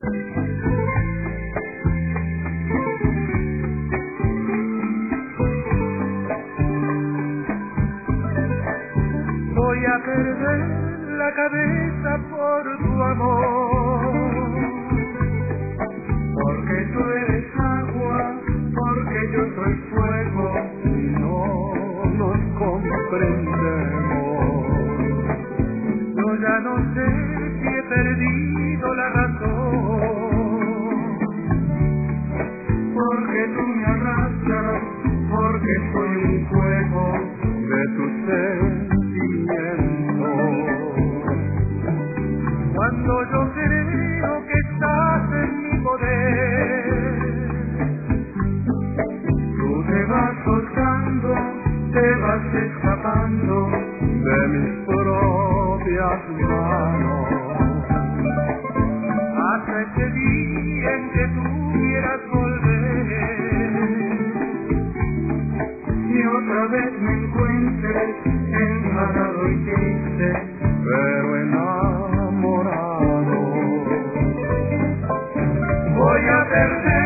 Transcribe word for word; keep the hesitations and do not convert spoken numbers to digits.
Voy a perder la cabeza por tu amor, porque tú eres agua, porque yo soy fuego y no nos comprendemos. Yo ya no sé si he perdido la razón, porque tú me arrastras, porque soy un fuego de tu sentimiento. Cuando yo creo que estás en mi poder, tú te vas soltando, te vas escapando de mis propias manos. Hasta ese día en que tú quieras volver y otra vez me encuentres enfadado y triste, pero enamorado. Voy a perder